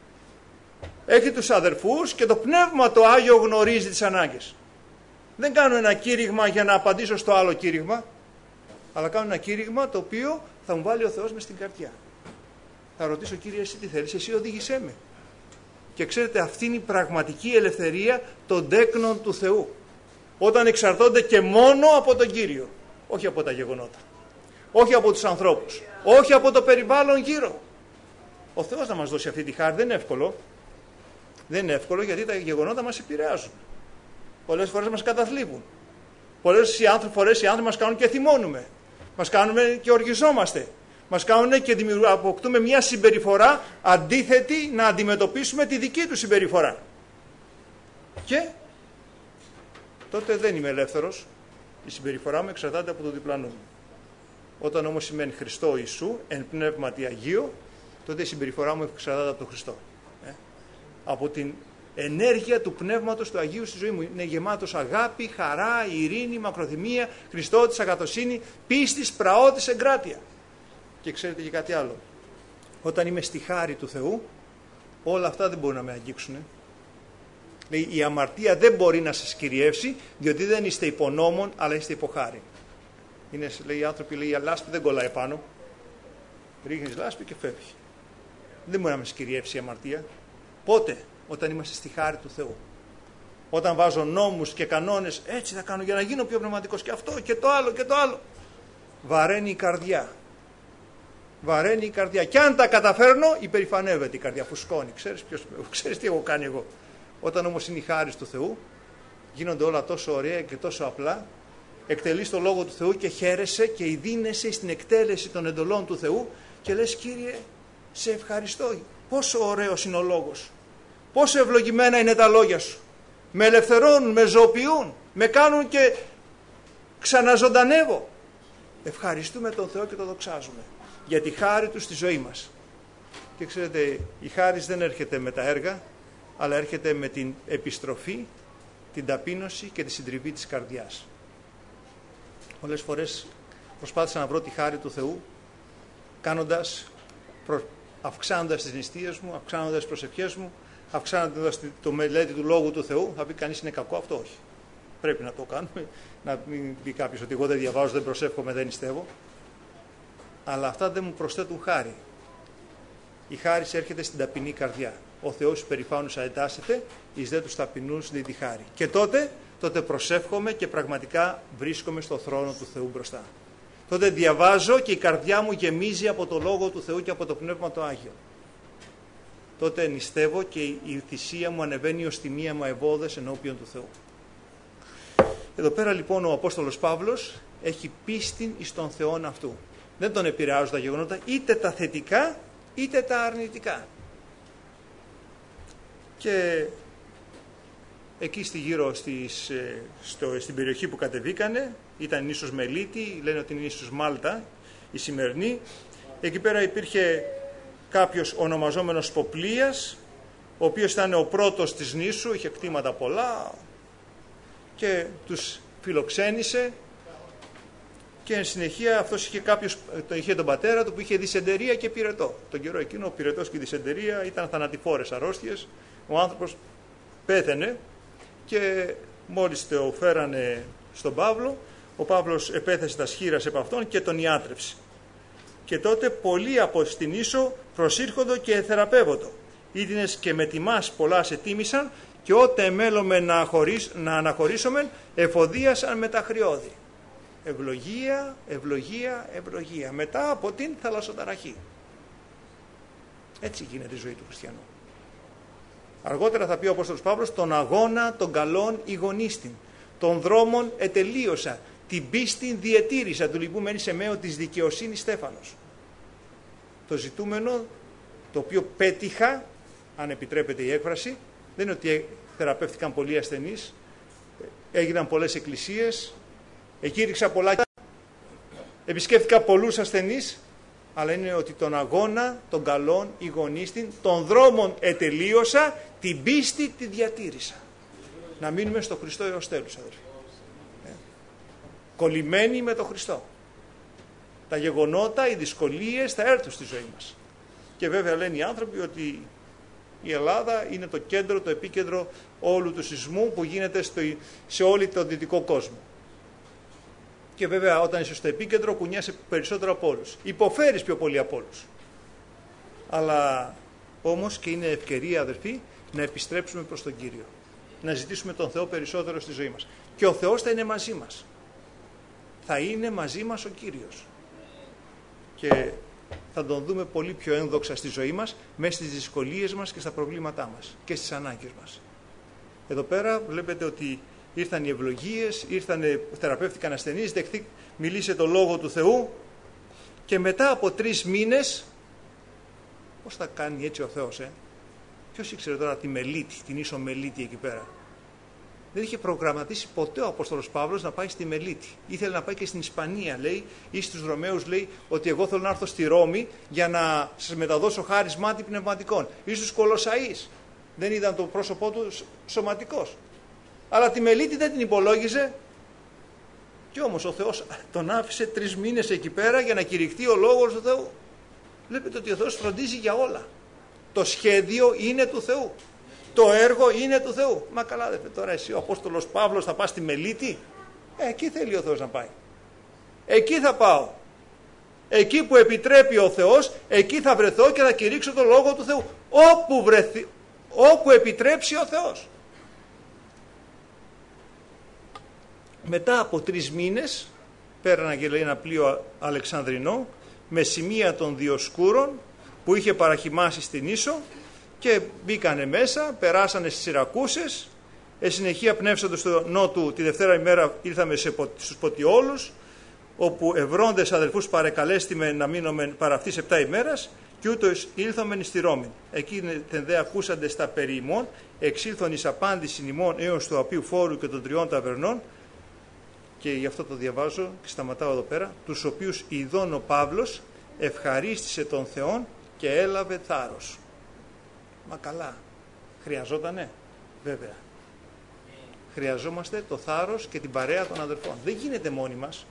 Έχει τους αδερφούς και το Πνεύμα το Άγιο γνωρίζει τις ανάγκες. Δεν κάνω ένα κήρυγμα για να απαντήσω στο άλλο κήρυγμα, αλλά κάνω ένα κήρυγμα το οποίο θα μου βάλει ο Θεός μες στην καρδιά. Θα ρωτήσω Κύριε εσύ τι θέλεις, εσύ οδήγησέ με. Και ξέρετε αυτή είναι η πραγματική ελευθερία των τέκνων του Θεού. Όταν εξαρτώνται και μόνο από τον Κύριο, όχι από τα γεγονότα, όχι από τους ανθρώπους, όχι από το περιβάλλον γύρω. Ο Θεός να μας δώσει αυτή τη χάρη δεν είναι εύκολο. Δεν είναι εύκολο γιατί τα γεγονότα μας επηρεάζουν. Πολλές φορές μας καταθλίβουν. Πολλές φορές οι άνθρωποι μας κάνουν και θυμώνουμε. Μας κάνουν και οργιζόμαστε. Μας κάνουν και αποκτούμε μια συμπεριφορά αντίθετη να αντιμετωπίσουμε τη δική του συμπεριφορά. Και τότε δεν είμαι ελεύθερος. Η συμπεριφορά μου εξαρτάται από το διπλανό μου. Όταν όμως σημαίνει Χριστό Ιησού, εν πνεύματι Αγίο, τότε η συμπεριφορά μου εξαρτάται από τον Χριστό. Ε? Από την ενέργεια του Πνεύματος του Αγίου στη ζωή μου. Είναι γεμάτος αγάπη, χαρά, ειρήνη, μακροθυμία, Χριστότης, αγαθοσύνη, πίστης, πραότης, εγκράτεια. Και ξέρετε και κάτι άλλο. Όταν είμαι στη χάρη του Θεού, όλα αυτά δεν μπορούν να με αγγίξουν. Λέει, η αμαρτία δεν μπορεί να σας κυριεύσει, διότι δεν είστε υπονόμων, αλλά είστε υποχάρη. Είναι, λέει, οι άνθρωποι, λέει, η λάσπη δεν κολλάει πάνω. Ρίχνεις λάσπη και φεύγει. Δεν μπορεί να μας κυριεύσει η αμαρτία. Πότε? Όταν είμαστε στη χάρη του Θεού. Όταν βάζω νόμους και κανόνες, έτσι θα κάνω για να γίνω πιο πνευματικός και αυτό και το άλλο και το άλλο. Βαραίνει η καρδιά. Βαραίνει η καρδιά. Και αν τα καταφέρνω, υπερηφανεύεται η καρδιά, φουσκώνει. Ξέρεις, ποιος, ξέρεις τι έχω κάνει εγώ. Όταν όμως είναι η χάρη του Θεού, γίνονται όλα τόσο ωραία και τόσο απλά. Εκτελείς το Λόγο του Θεού και χαίρεσαι και ειδύνεσαι στην εκτέλεση των εντολών του Θεού και λες Κύριε, σε ευχαριστώ. Πόσο ωραίος είναι ο Λόγος. Πόσο ευλογημένα είναι τα λόγια σου. Με ελευθερώνουν, με ζωοποιούν, με κάνουν και ξαναζωντανεύω. ευχαριστούμε τον Θεό και τον δοξάζουμε για τη χάρη Του στη ζωή μας. Και ξέρετε, η χάρις δεν έρχεται με τα έργα, αλλά έρχεται με την επιστροφή, την ταπείνωση και τη συντριβή της καρδιάς. Πολλές φορές προσπάθησα να βρω τη χάρη του Θεού κάνοντας, προ, αυξάνοντας τις νηστείες μου, αυξάνοντας τις προσευχές μου, αυξάνοντας το μελέτη του Λόγου του Θεού. Θα πει κανείς είναι κακό αυτό? Όχι. Πρέπει να το κάνουμε. Να μην πει κάποιος ότι εγώ δεν διαβάζω, δεν προσεύχομαι, δεν νηστεύω. Αλλά αυτά δεν μου προσθέτουν χάρη. Η χάρη έρχεται στην ταπεινή καρδιά. Ο Θεός στους περηφάνους αετάσσεται, εις δε τους ταπεινούς δει τη χάρη. Και τότε, τότε προσεύχομαι και πραγματικά βρίσκομαι στο θρόνο του Θεού μπροστά. Τότε διαβάζω και η καρδιά μου γεμίζει από το Λόγο του Θεού και από το Πνεύμα το Άγιο. Τότε νηστεύω και η θυσία μου ανεβαίνει ως τιμία μου ευώδες ενώπιον του Θεού. Εδώ πέρα λοιπόν ο Απόστολος Παύλος έχει πίστη εις τον Θεόν αυτού. Δεν τον επηρεάζουν τα γεγονότα, είτε τα θετικά είτε τα αρνητικά. Και εκεί στη γύρω στις, στο, στην περιοχή που κατεβήκανε, ήταν νήσος Μελίτη, λένε ότι είναι νήσος Μάλτα, η σημερινή. Εκεί πέρα υπήρχε κάποιος ονομαζόμενος Ποπλίας, ο οποίος ήταν ο πρώτος της νήσου, είχε κτήματα πολλά και τους φιλοξένησε. Και εν συνεχεία αυτός είχε, κάποιος, είχε τον πατέρα του που είχε δυσεντερία και πυρετό. Τον καιρό εκείνο ο πυρετός και η δυσεντερία ήταν θανατηφόρες αρρώστιες. Ο άνθρωπος πέθαινε και μόλις το φέρανε στον Παύλο, ο Παύλος επέθεσε τα σχήρας επ' αυτόν και τον ιάτρεψε. Και τότε πολλοί από στην ίσο προσήρχοντο και εθεραπεύοντο. Ήτινες και με τιμάς πολλά σε τίμησαν και ότε εμέλωμε να, να αναχωρήσομεν εφοδίασαν με τα χρειώδη. Ευλογία, ευλογία, ευλογία. Μετά από την θαλασσοταραχή. Έτσι γίνεται η ζωή του χριστιανού. Αργότερα θα πει ο Απόστολος Παύλος, τον αγώνα των καλών ηγονίστην, των δρόμων ετελείωσα, την πίστη διετήρησα, του λοιπού μένει σε μέο της δικαιοσύνης Στέφανος. Το ζητούμενο, το οποίο πέτυχα, αν επιτρέπεται η έκφραση, δεν είναι ότι θεραπεύτηκαν πολλοί ασθενείς, έγιναν πολλές εκκλησίες, εκήρυξα πολλά, επισκέφθηκα πολλούς ασθενείς, αλλά είναι ότι τον αγώνα των καλών ηγονίστην, των δρόμων ετελείωσα, την πίστη τη διατήρησα. Να μείνουμε στο Χριστό έως τέλους, αδελφοί. Ε. Κολλημένοι με τον Χριστό. Τα γεγονότα, οι δυσκολίες θα έρθουν στη ζωή μας. Και βέβαια λένε οι άνθρωποι ότι η Ελλάδα είναι το κέντρο, το επίκεντρο όλου του σεισμού που γίνεται στο, σε όλη τον δυτικό κόσμο. Και βέβαια όταν είσαι στο επίκεντρο κουνιάσαι περισσότερο από όλους. Υποφέρεις πιο πολύ από όλους. Αλλά όμως και είναι ευκαιρία, αδερφοί, να επιστρέψουμε προς τον Κύριο. Να ζητήσουμε τον Θεό περισσότερο στη ζωή μας. Και ο Θεός θα είναι μαζί μας. Θα είναι μαζί μας ο Κύριος. Και θα τον δούμε πολύ πιο ένδοξα στη ζωή μας, μέσα στις δυσκολίες μας και στα προβλήματά μας και στις ανάγκες μας. Εδώ πέρα βλέπετε ότι ήρθαν οι ευλογίες, ήρθαν, θεραπεύτηκαν ασθενείς, δεχτεί, μιλήσε το Λόγο του Θεού και μετά από τρεις μήνες, πώς θα κάνει έτσι ο Θεός, ε? Ποιος ήξερε τώρα τη Μελίτη, την ίσο Μελίτη εκεί πέρα. Δεν είχε προγραμματίσει ποτέ ο Απόστολος Παύλος να πάει στη Μελίτη. Ήθελε να πάει και στην Ισπανία, λέει, ή στους Ρωμαίους, λέει, ότι εγώ θέλω να έρθω στη Ρώμη για να σας μεταδώσω χάρις μάτι πνευματικών. Ή στους Κολοσσαείς. Δεν είδαν το πρόσωπό του σωματικός. Αλλά τη Μελίτη δεν την υπολόγιζε. Και όμως ο Θεός τον άφησε τρεις μήνες εκεί πέρα για να κηρυχτεί ο Λόγος του Θεού. Βλέπετε ότι ο Θεός φροντίζει για όλα. Το σχέδιο είναι του Θεού. Το έργο είναι του Θεού. Μα καλά, δε, τώρα εσύ ο Απόστολος Παύλος θα πας στη Μελίτη. Ε, εκεί θέλει ο Θεός να πάει. Εκεί θα πάω. Εκεί που επιτρέπει ο Θεός, εκεί θα βρεθώ και θα κηρύξω το Λόγο του Θεού. Όπου βρεθεί, όπου επιτρέψει ο Θεός. Μετά από τρεις μήνες πέρανε και λέει ένα πλοίο Αλεξανδρινό με σημεία των Διοσκούρων που είχε παραχυμάσει στην ίσο και μπήκανε μέσα, περάσανε στις Σιρακούσες, εν συνεχεία πνεύσαντος στο νότου τη Δευτέρα ημέρα ήρθαμε σε, στους Ποτιόλους, όπου ευρώντες αδελφούς παρεκαλέστημε να μείνομεν παρά αυτής επτά ημέρας και ούτως ήλθομεν στη Ρώμη. Εκείνοι δε ακούσαντε στα περί ημών, εξήλθον εις απάντηση ημών έως του απείου φόρου και των τριών ταβερνών και γι' αυτό το διαβάζω και σταματάω εδώ πέρα, τους οποίους ειδών ο Παύλος ευχαρίστησε τον Θεόν και έλαβε θάρρος. Μα καλά, χρειαζότανε? Βέβαια. Χρειαζόμαστε το θάρρος και την παρέα των αδερφών. Δεν γίνεται μόνοι μας.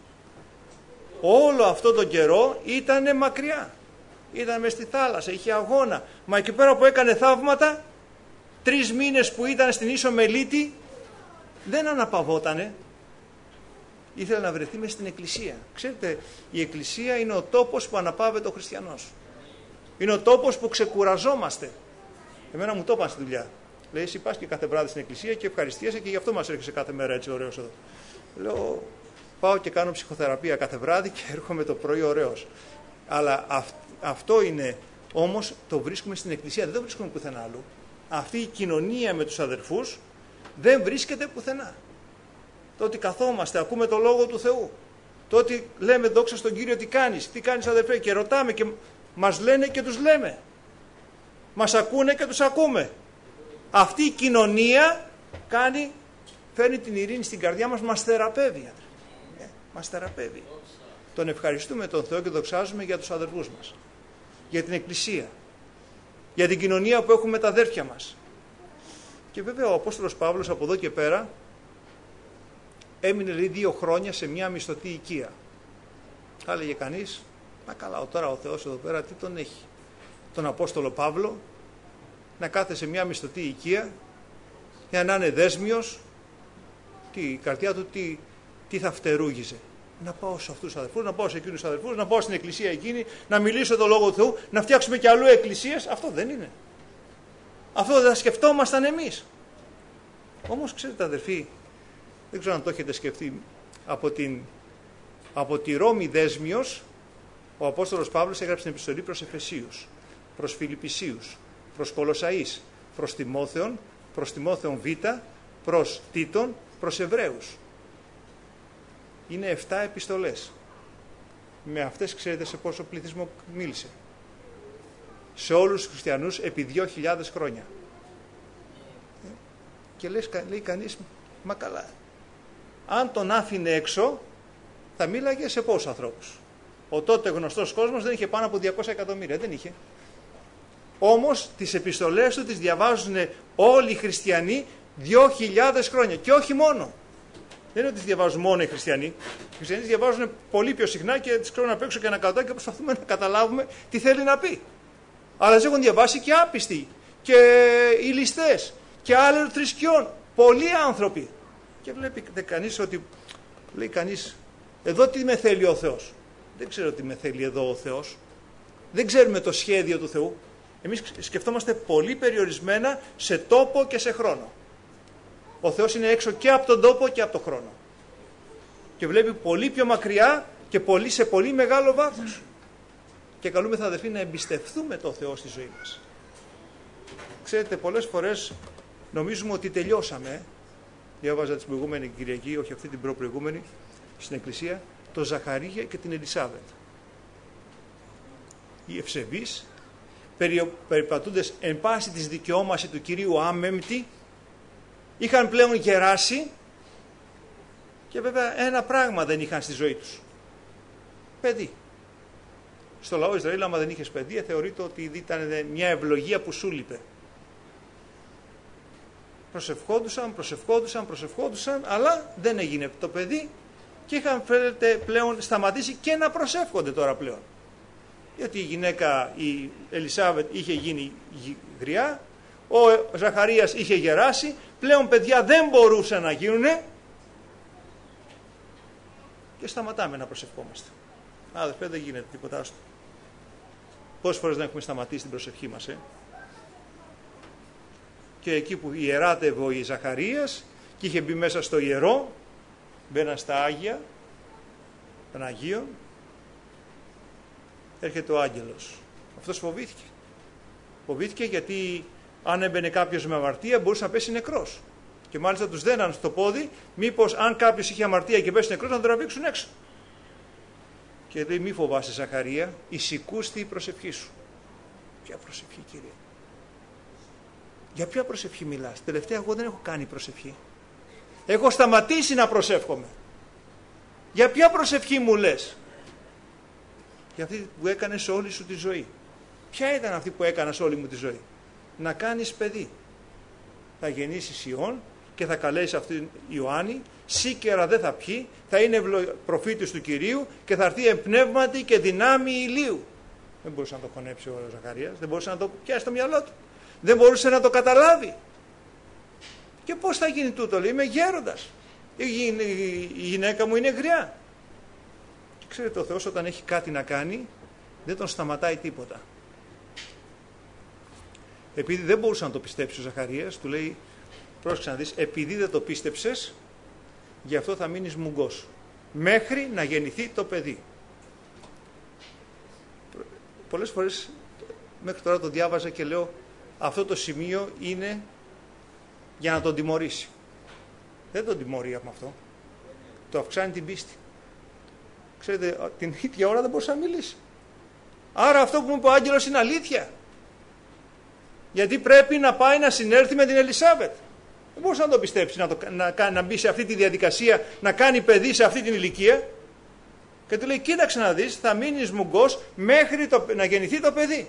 Όλο αυτό τον καιρό ήτανε μακριά. Ήταν μες στη θάλασσα, είχε αγώνα. Μα εκεί πέρα που έκανε θαύματα, τρεις μήνες που ήταν στην Ίσο Μελίτη, δεν αναπαυότανε. Ήθελε να βρεθεί μες στην εκκλησία. Ξέρετε, η εκκλησία είναι ο τόπος που αναπαύεται ο χριστιανός. Είναι ο τόπος που ξεκουραζόμαστε. Εμένα μου το είπαν στη δουλειά. Λέει, εσύ πας και κάθε βράδυ στην εκκλησία και ευχαριστίασαι και γι' αυτό μας έρχεσαι κάθε μέρα έτσι ωραίος εδώ. Λέω, πάω και κάνω ψυχοθεραπεία κάθε βράδυ και έρχομαι το πρωί ωραίος. Αλλά αυ, αυτό είναι, όμως το βρίσκουμε στην εκκλησία, δεν το βρίσκουμε πουθενά άλλου. Αυτή η κοινωνία με τους αδερφούς δεν βρίσκεται πουθενά. Το ότι καθόμαστε, ακούμε το Λόγο του Θεού. Το ότι λέμε δόξα στον Κύριο, τι κάνεις, τι κάνεις αδερφέ, και ρωτάμε και μας λένε και τους λέμε. Μας ακούνε και τους ακούμε. Αυτή η κοινωνία κάνει, φέρνει την ειρήνη στην καρδιά μας, μας θεραπεύει. Ε, μας θεραπεύει. Τον ευχαριστούμε τον Θεό και δοξάζουμε για τους αδερφούς μας. Για την εκκλησία. Για την κοινωνία που έχουμε με τα αδέρφια μας. Και βέβαια ο Απόστολος Παύλος από εδώ και πέρα έμεινε λέει δύο χρόνια σε μια μισθωτή οικία. Θα έλεγε κανείς, μα καλά, τώρα ο Θεός εδώ πέρα τι τον έχει? Τον Απόστολο Παύλο να κάθεται σε μια μισθωτή οικία για να είναι δέσμιος, τι, η καρδιά του τι, τι θα φτερούγιζε? Να πάω σε αυτούς τους αδερφούς, να πάω σε εκείνους τους αδερφούς, να πάω στην εκκλησία εκείνη, να μιλήσω το Λόγο του Θεού, να φτιάξουμε και αλλού εκκλησίες. Αυτό δεν είναι. Αυτό δεν θα σκεφτόμασταν εμείς. Όμως ξέρετε αδερφοί, δεν ξέρω αν το έχετε σκεφτεί, από, την, από τη Ρώμη δέσμιος, ο Απόστολος Παύλος έγραψε την επιστολή προς Εφεσίους, προς Φιλιππισίους, προς Κολοσσαείς, προς Τιμόθεον, προς Τιμόθεον Β, προς Τίτον, προς Εβραίους. Είναι εφτά επιστολές. Με αυτές ξέρετε σε πόσο πληθυσμό μίλησε? Σε όλους τους χριστιανούς επί δύο χιλιάδες χρόνια. Και λες, λέει κανείς, μα καλά, αν τον άφηνε έξω θα μίλαγε σε πόσους ανθρώπους? Ο τότε γνωστός κόσμος δεν είχε πάνω από διακόσια εκατομμύρια, δεν είχε. Όμως τις επιστολές του τις διαβάζουν όλοι οι χριστιανοί δύο χιλιάδες χρόνια. Και όχι μόνο. Δεν είναι ότι τις διαβάζουν μόνο οι χριστιανοί. Οι χριστιανοί τις διαβάζουν πολύ πιο συχνά και τις ξέρουν απ' έξω και ανακατώ και προσπαθούμε να καταλάβουμε τι θέλει να πει. Αλλά τις έχουν διαβάσει και άπιστοι και οι ληστές και άλλων θρησκειών. Πολλοί άνθρωποι. Και βλέπει κανείς ότι, λέει κανείς, εδώ τι με θέλει ο Θεός? Δεν ξέρω τι με θέλει εδώ ο Θεός. Δεν ξέρουμε το σχέδιο του Θεού. Εμείς σκεφτόμαστε πολύ περιορισμένα σε τόπο και σε χρόνο. Ο Θεός είναι έξω και από τον τόπο και από τον χρόνο. Και βλέπει πολύ πιο μακριά και πολύ, σε πολύ μεγάλο βάθος. Και καλούμεθα αδερφοί να εμπιστευτούμε τον Θεό στη ζωή μας. Ξέρετε, πολλές φορές νομίζουμε ότι τελειώσαμε. Διάβαζα την προηγούμενη Κυριακή, όχι αυτή την προπροηγούμενη, στην εκκλησία, το Ζαχαρία και την Ελισάβετ. Οι ευσεβείς, περιπατούντες εν πάση της δικαιώμαση του Κυρίου άμεμπτοι, είχαν πλέον γεράσει και βέβαια ένα πράγμα δεν είχαν στη ζωή τους. Παιδί. Στο λαό Ισραήλ, άμα δεν είχες παιδί, θεωρείται ότι ήταν μια ευλογία που σου λείπε. Προσευχόντουσαν, προσευχόντουσαν, προσευχόντουσαν, αλλά δεν έγινε το παιδί και είχαν πλέον σταματήσει και να προσεύχονται τώρα πλέον. Γιατί η γυναίκα, η Ελισάβετ, είχε γίνει γριά, ο Ζαχαρίας είχε γεράσει, πλέον παιδιά δεν μπορούσαν να γίνουνε και σταματάμε να προσευχόμαστε. Αδερφέ, δεν γίνεται τίποτα άστο. Πόσες φορές δεν έχουμε σταματήσει την προσευχή μας, ε? Και εκεί που ιεράτευε ο Ζαχαρίας και είχε μπει μέσα στο ιερό, μπαίναν στα Άγια, των Αγίων, έρχεται ο άγγελος. Αυτός φοβήθηκε. Φοβήθηκε γιατί αν έμπαινε κάποιος με αμαρτία μπορούσε να πέσει νεκρός. Και μάλιστα τους δέναν στο πόδι, μήπως αν κάποιος είχε αμαρτία και πέσει νεκρός να τον τραβήξουν έξω. Και λέει, μη φοβάσαι Ζαχαρία, εισηκούστη η προσευχή σου. Ποια προσευχή, Κύριε? Για ποια προσευχή μιλάς? Τελευταία εγώ δεν έχω κάνει προσευχή. Έχω σταματήσει να προσεύχομαι. Για ποια προσευχή μου λες? Για αυτή που έκανες όλη σου τη ζωή. Ποια ήταν αυτή που έκανας όλη μου τη ζωή? Να κάνεις παιδί. Θα γεννήσεις ιών και θα καλέσει αυτήν Ιωάννη, σίκερα δεν θα πιει, θα είναι προφήτης του Κυρίου και θα έρθει εμπνεύματι και δυνάμει ηλίου. Δεν μπορούσε να το χωνέψει ο Ζαχαρίας, δεν μπορούσε να το πιάσει στο μυαλό του. Δεν μπορούσε να το καταλάβει. Και πώς θα γίνει τούτο? Λέει, είμαι γέροντας. Η γυναίκα μου είναι γριά. Και ξέρετε, ο Θεός όταν έχει κάτι να κάνει, δεν τον σταματάει τίποτα. Επειδή δεν μπορούσε να το πιστέψει ο Ζαχαρίας, του λέει, πρόσεξε να δεις, επειδή δεν το πίστεψες, γι' αυτό θα μείνεις μουγκός. Μέχρι να γεννηθεί το παιδί. Πολλές φορές, μέχρι τώρα το διάβαζα και λέω, αυτό το σημείο είναι για να τον τιμωρήσει. Δεν τον τιμωρεί από αυτό. Το αυξάνει την πίστη. Ξέρετε, την ίδια ώρα δεν μπορούσε να μιλήσει. Άρα αυτό που μου είπε ο άγγελος είναι αλήθεια. Γιατί πρέπει να πάει να συνέλθει με την Ελισάβετ. Δεν μπορούσε να το πιστέψει, να, το, να, να μπει σε αυτή τη διαδικασία, να κάνει παιδί σε αυτή την ηλικία. Και του λέει, κοίταξε να δεις, θα μείνεις μουγκός μέχρι το, να γεννηθεί το παιδί.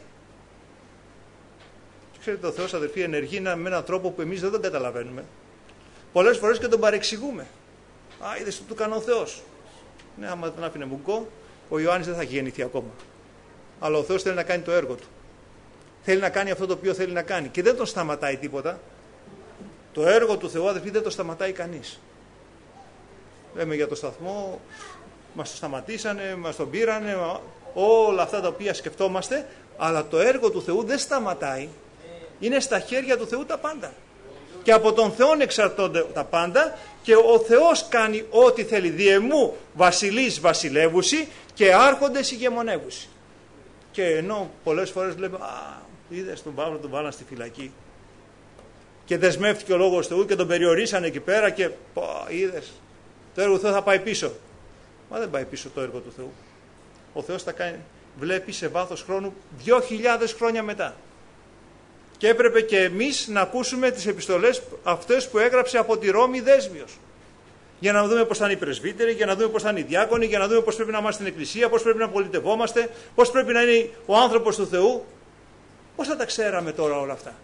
Και ξέρετε, ο Θεός, αδερφοί, ενεργεί με έναν τρόπο που εμείς δεν τον καταλαβαίνουμε. Πολλές φορές και τον παρεξηγούμε. Α, είδες τι του κάνει ο Θεός. Ναι, άμα τον άφηνε μουγκό, ο Ιωάννης δεν θα έχει γεννηθεί ακόμα. Αλλά ο Θεός θέλει να κάνει το έργο του. Θέλει να κάνει αυτό το οποίο θέλει να κάνει. Και δεν τον σταματάει τίποτα. Το έργο του Θεού, αδερφοί, δεν το σταματάει κανείς. Λέμε για το σταθμό, μας το σταματήσανε, μας τον πήρανε, όλα αυτά τα οποία σκεφτόμαστε, αλλά το έργο του Θεού δεν σταματάει. Είναι στα χέρια του Θεού τα πάντα. Και από τον Θεό εξαρτώνται τα πάντα και ο Θεός κάνει ό,τι θέλει. Διεμού βασιλείς βασιλεύουσι και άρχοντες ηγεμονεύουσι. Και ενώ πολλές φορές λέμε, α, είδες τον Παύλο, τον βάλαν στη φυλακή και δεσμεύτηκε ο Λόγος Θεού και τον περιορίσανε εκεί πέρα και πω, είδες, το έργο του Θεού θα πάει πίσω. Μα δεν πάει πίσω το έργο του Θεού. Ο Θεός τα κάνει, βλέπει σε βάθος χρόνου δύο χιλιάδες χρόνια μετά. Και έπρεπε και εμείς να ακούσουμε τις επιστολές αυτές που έγραψε από τη Ρώμη Δέσμιος. Για να δούμε πώς θα είναι οι πρεσβύτεροι, για να δούμε πώς θα είναι οι διάκονοι, για να δούμε πώς πρέπει να είμαστε στην Εκκλησία, πώς πρέπει να πολιτευόμαστε, πώς πρέπει να είναι ο άνθρωπος του Θεού. Πώς θα τα ξέραμε τώρα όλα αυτά?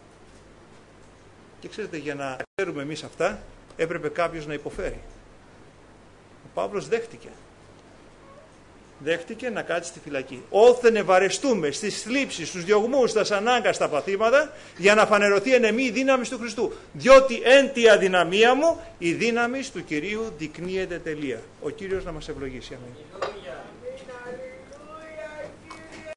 Και ξέρετε, για να ξέρουμε εμείς αυτά, έπρεπε κάποιος να υποφέρει. Ο Παύλος δέχτηκε. Δέχτηκε να κάτσει στη φυλακή. Όθεν ευαρεστούμε στις θλίψεις, στους διωγμούς, στα σανάγκα, στα παθήματα, για να φανερωθεί εν εμεί η δύναμη του Χριστού. Διότι εν τη αδυναμία μου η δύναμη του Κυρίου δεικνύεται τελεία. Ο Κύριος να μας ευλογήσει. Αμήν.